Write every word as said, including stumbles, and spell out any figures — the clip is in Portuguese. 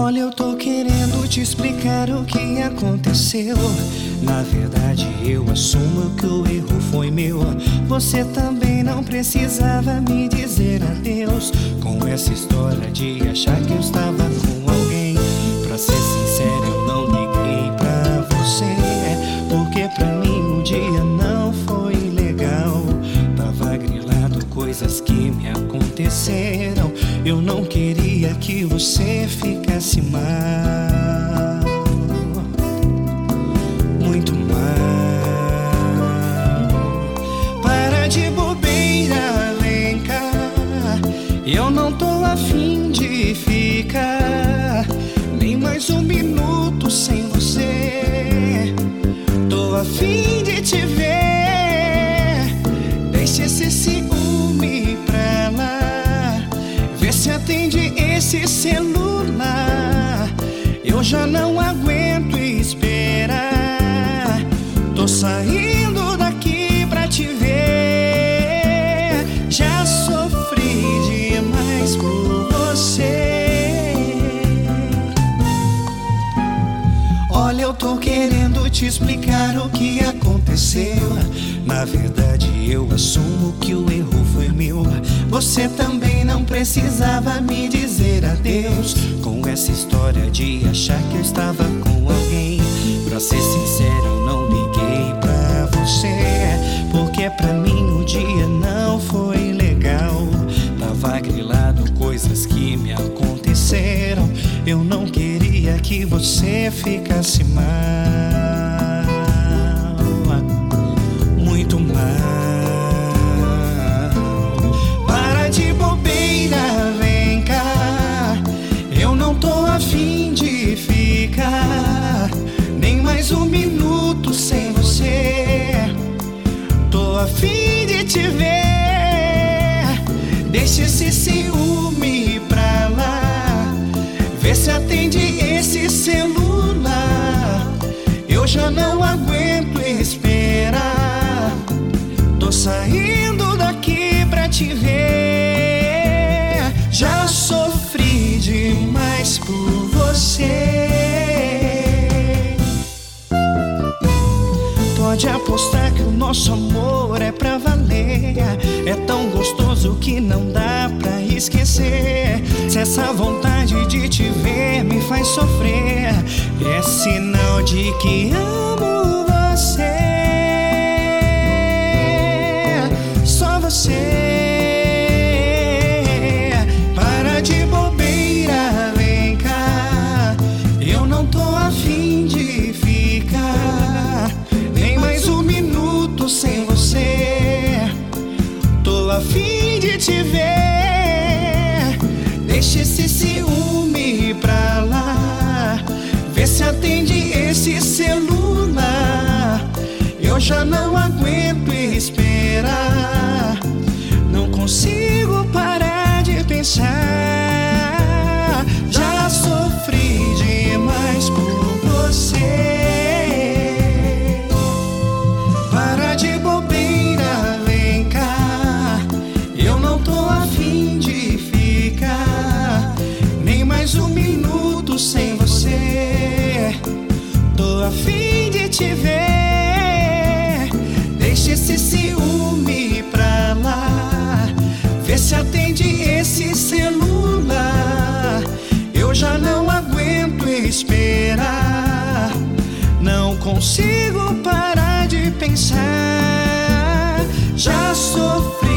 Olha, eu tô querendo te explicar o que aconteceu. Na verdade eu assumo que o erro foi meu. Você também não precisava me dizer adeus, com essa história de achar que eu estava com alguém. Pra ser sincero, eu não liguei pra você, porque pra mim o dia não foi legal. Tava grilado coisas que me aconteceram. Eu não queria que você ficasse mal, muito mal. Para de bobeira, vem cá. Eu não tô afim de ficar nem mais um minuto sem você. Tô afim de te ver. Deixa esse ciúme pra lá, vê se atende esse celular. Eu já não aguento esperar. Tô saindo daqui pra te ver. Já sofri demais por você. Olha, eu tô querendo te explicar o que aconteceu. Na verdade eu assumo que o erro foi meu. Você também não precisava me dizer adeus, com essa história de achar que eu estava com alguém. Pra ser sincero, eu não liguei pra você, porque pra mim o dia não foi legal. Tava grilado coisas que me aconteceram. Eu não queria que você ficasse mal, muito mal. Para de bobeira, vem cá. Eu não tô afim de ficar nem mais um minuto sem você. Tô afim de te ver. Deixa esse ciúme pra lá, vê se atende esse celular. Eu já não aguento esperar. Tô saindo daqui pra te ver. Já sofri demais por você. Pode apostar que o nosso amor é pra valer. É tão gostoso que não dá pra esquecer. Se essa vontade de te ver me faz sofrer, é sinal de que amo você. Só você. Para de bobeira, vem cá. Eu não tô afim de ficar nem mais um minuto sem você. Tô afim de te ver. Deixa esse ciúme pra lá, vê se atende esse celular. Eu já não aguento esperar. Não consigo parar de pensar. Já sofri demais por você. Para de bobeira, vem cá. Eu não tô afim de ficar nem mais um minuto sem você. Tô afim de te ver. Deixa esse ciúme pra lá, vê se atende esse celular. Eu já não aguento esperar. Não consigo parar de pensar. Já sofri